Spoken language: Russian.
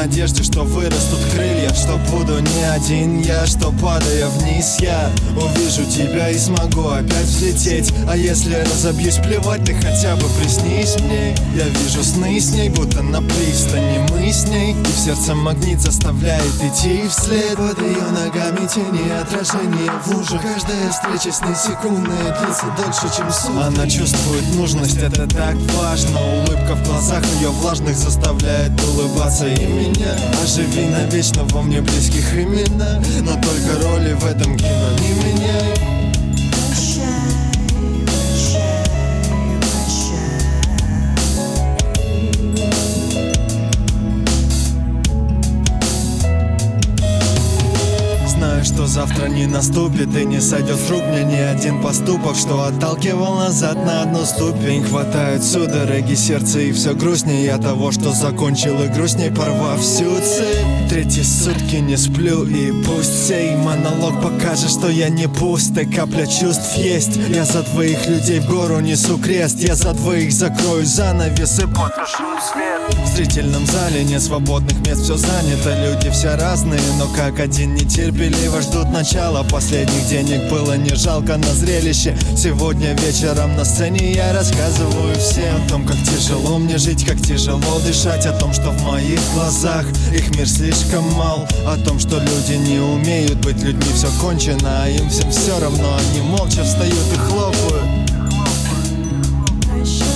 надежде, что вырастут крылья, что буду не один я, что падая вниз я увижу тебя и смогу опять взлететь. А если разобьюсь, плевать, ты хотя бы приснись мне. Я вижу сны с ней, будто на пристани мы с ней, и в сердце магнит заставляет идти вслед. Под ее ногами тени, отражение в лужах. Каждая встреча с ней секундная, длится дольше, чем сутки. Она чувствует нужность, это так важно. Улыбка в глазах ее влажных заставляет улыбаться и меня. Оживи навечно во мне близких имена, но только роли в этом кино не меняй. Что завтра не наступит и не сойдет с рук мне ни один поступок, что отталкивал назад на одну ступень. Хватает судороги сердца и все грустнее от того, что закончил игру с ней, порвав всю цепь. Третьи сутки не сплю, и пусть сей монолог покажет, что я не пустой, капля чувств есть. Я за двоих людей в гору несу крест, я за двоих закрою занавес и потушу свет. В зрительном зале нет свободных мест, все занято, люди все разные, но как один нетерпеливо ждут начала. Последних денег было не жалко на зрелище. Сегодня вечером на сцене я рассказываю всем о том, как тяжело мне жить, как тяжело дышать, о том, что в моих глазах их мир слишком мал, о том, что люди не умеют быть людьми, все кончено, а им всем все равно. Они молча встают и хлопают.